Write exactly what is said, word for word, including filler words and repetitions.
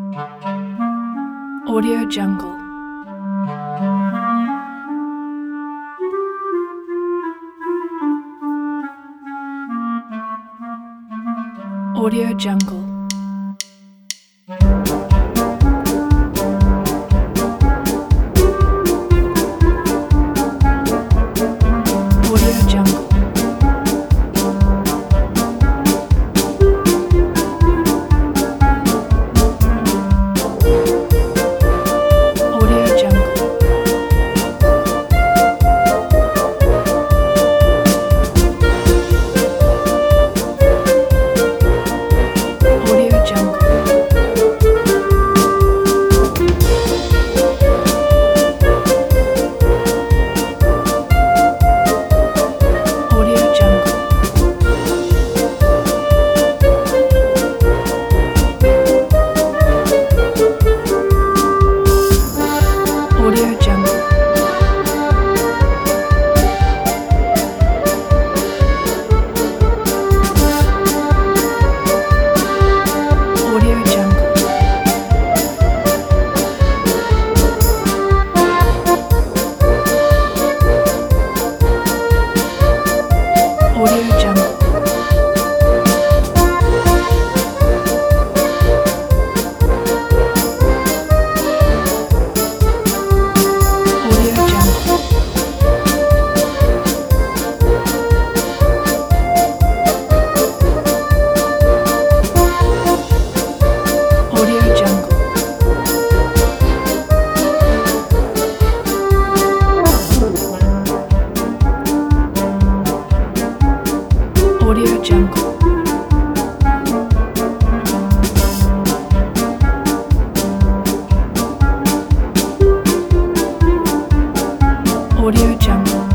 Audio Jungle. Audio Jungle. Audio Jungle. Audio Jungle. Audio Jungle. Audio Jungle. Audio Jungle. Audio Jungle. Audio Jungle. Audio Jungle. Audio Jungle. Audio Jungle. Audio Jungle.